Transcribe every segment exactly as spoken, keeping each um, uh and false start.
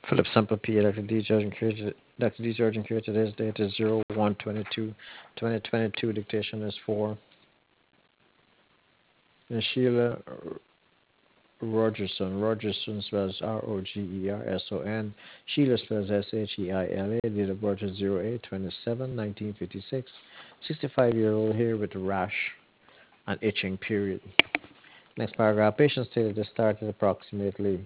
Philip Sample P. Doctor D. Georgian Curated. Doctor D. Georgian Curated. Today's date is zero one twenty-two twenty twenty-two. Dictation is four. And Sheila Rogerson. Rogerson spells R O G E R S O N. Sheila spells S H E I L A. Date of birth is zero eight twenty-seven nineteen fifty-six. sixty-five year old here with a rash and itching period. Next paragraph. Patient stated this started approximately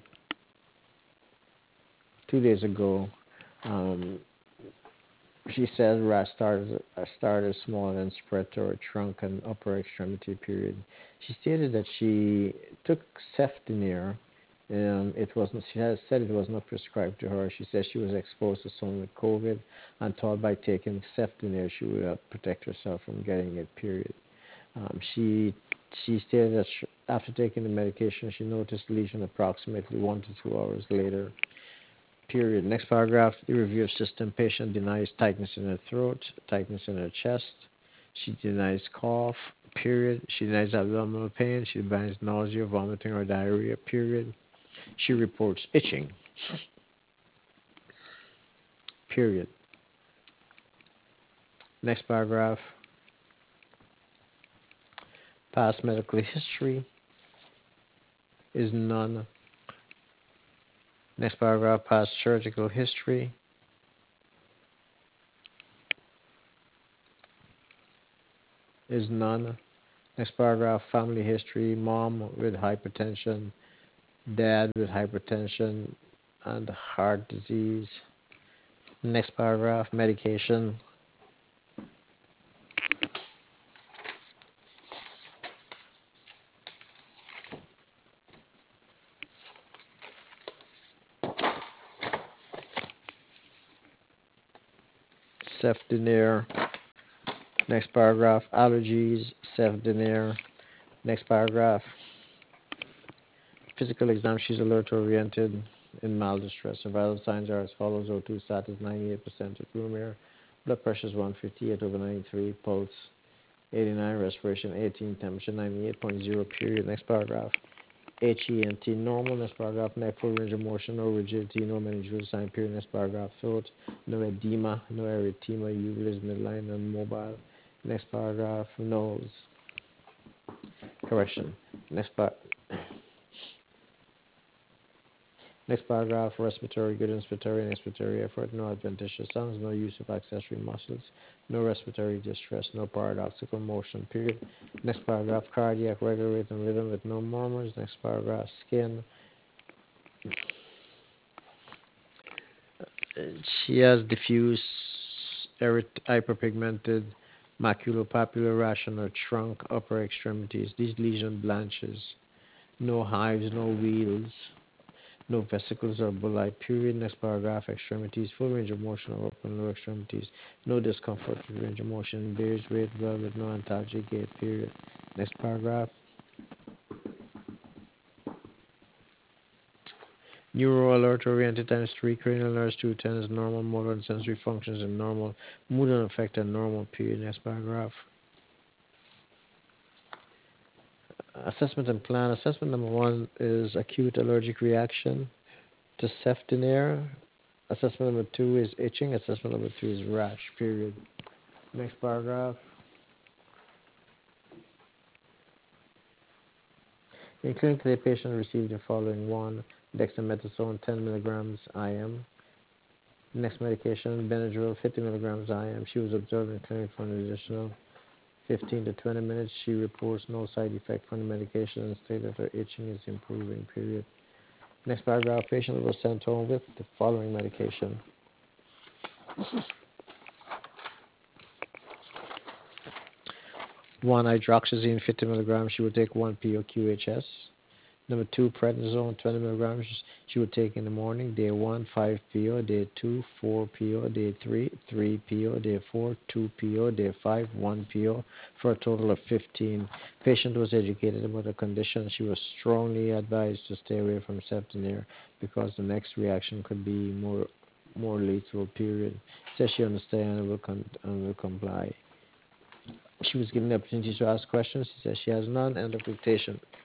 two days ago. Um, she said rash started uh, started small and spread to her trunk and upper extremity period. She stated that she took Cefdinir. Um, it wasn't. She has said it was not prescribed to her. She said she was exposed to someone with COVID and thought by taking Cefdinir she would uh, protect herself from getting it. Period. Um, she she stated that sh after taking the medication, she noticed lesion approximately one to two hours later. Period. Next paragraph. The review of system. Patient denies tightness in her throat, tightness in her chest. She denies cough. Period. She denies abdominal pain. She denies nausea, vomiting, or diarrhea. Period. She reports itching. Period. Next paragraph. Past medical history is none. Next paragraph. Past surgical history is none. Next paragraph. Family history. Mom with hypertension. Dad with hypertension and heart disease. Next paragraph. Medication. Cefdinir. Next paragraph. Allergies. Cefdinir. Next paragraph. Physical exam. She's alert oriented in mild distress. Her vital signs are as follows: O two status ninety-eight percent at room air. Blood pressure is one fifty-eight over ninety-three. Pulse eighty-nine. Respiration eighteen. Temperature ninety-eight point zero. Period. Next paragraph. H E N T normal. Next paragraph. Neck full range of motion. No rigidity. No meningeal sign. Period. Next paragraph. Throat. No edema. No erythema. Uvula is midline and mobile. Next paragraph. Nose. Correction. Next par- Next paragraph, respiratory, good inspiratory and expiratory effort, no adventitious sounds, no use of accessory muscles, no respiratory distress, no paradoxical motion, period. Next paragraph, cardiac, regular rate and rhythm with no murmurs. Next paragraph, skin. She has diffuse eryth- hyperpigmented maculopapular rash on her trunk, upper extremities. These lesion blanches. No hives, no wheals. No vesicles or bullae. Period. Next paragraph. Extremities. Full range of motion of upper and lower extremities. No discomfort with range of motion. Bears weight well with no antalgic gait. Period. Next paragraph. Neuro alert oriented times three. Cranial nerves two ten is normal. Motor and sensory functions are normal. Mood and affect are normal. Period. Next paragraph. Assessment and plan. Assessment number one is acute allergic reaction to Cefdinir. Assessment number two is itching. Assessment number three is rash. Period. Next paragraph. In clinic, the patient received the following: one, dexamethasone ten milligrams I M. Next medication, Benadryl fifty milligrams I M. She was observed in clinic for an additional fifteen to twenty minutes. She reports no side effect from the medication and stated that her itching is improving. Period. Next paragraph, patient was sent home with the following medication: one, hydroxyzine fifty milligrams. She would take one P O Q H S. Number two, prednisone, twenty milligrams. She would take in the morning. Day one, five P O. Day two, four P O. Day three, three P O. Day four, two P O. Day five, one P O. For a total of fifteen. Patient was educated about the condition. She was strongly advised to stay away from Cefdinir because the next reaction could be more more lethal. Period. Says she understands and will, con- and will comply. She was given the opportunity to ask questions. She says she has none. End of dictation.